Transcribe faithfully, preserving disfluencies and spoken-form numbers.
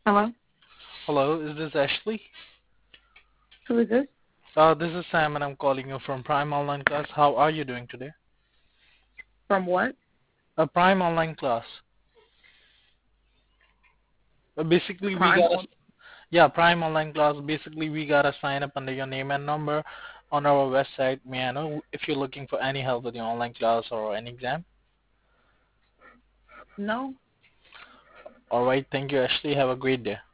Hello? Hello, is this Ashley? Who is this? Uh, this is Sam and I'm calling you from Prime Online Class. How are you doing today? From what? A Prime Online Class. Uh, basically, we Prime gotta, on. yeah, Prime Online Class. Basically, we gotta sign up under your name and number on our website. May I know if you're looking for any help with your online class or any exam? No. Alright, thank you, Ashley. Have a great day.